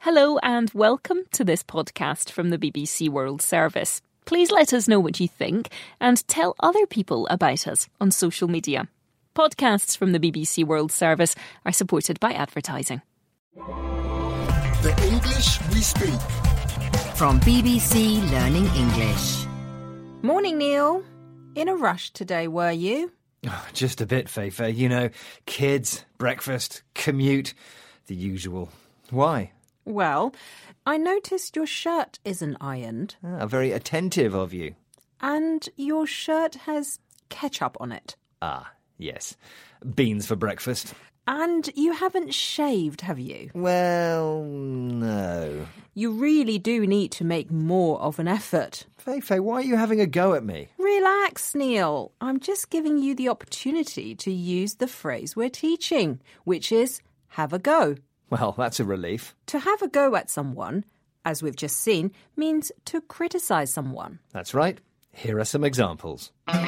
Hello and welcome to this podcast from the BBC World Service. Please let us know what you think and tell other people about us on social media. Podcasts from the BBC World Service are supported by advertising. The English we speak. From BBC Learning English. Morning, Neil. In a rush today, were you? Just a bit, Feifei. You know, kids, breakfast, commute, the usual. Why? Well, I noticed your shirt isn't ironed. Very attentive of you. And your shirt has ketchup on it. Ah, yes. Beans for breakfast. And you haven't shaved, have you? Well, no. You really do need to make more of an effort. Feifei, why are you having a go at me? Relax, Neil. I'm just giving you the opportunity to use the phrase we're teaching, which is have a go. Well, that's a relief. To have a go at someone, as we've just seen, means to criticise someone. That's right. Here are some examples.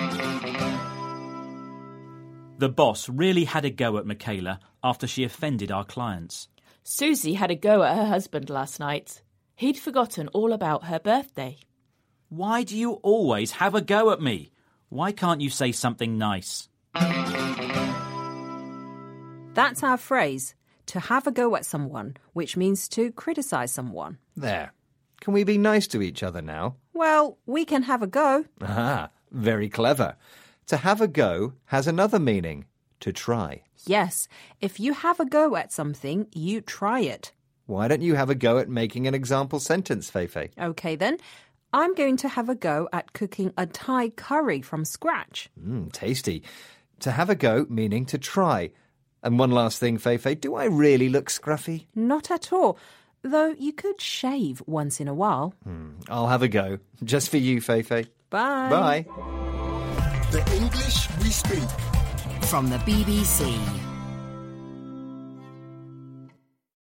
The boss really had a go at Michaela after she offended our clients. Susie had a go at her husband last night. He'd forgotten all about her birthday. Why do you always have a go at me? Why can't you say something nice? That's our phrase, to have a go at someone, which means to criticise someone. There. Can we be nice to each other now? Well, we can have a go. Ah, very clever. To have a go has another meaning, to try. Yes, if you have a go at something, you try it. Why don't you have a go at making an example sentence, Feifei? OK then, I'm going to have a go at cooking a Thai curry from scratch. Tasty. To have a go meaning to try. And one last thing, Feifei, do I really look scruffy? Not at all, though you could shave once in a while. I'll have a go. Just for you, Feifei. Bye. Bye. The English we speak. From the BBC.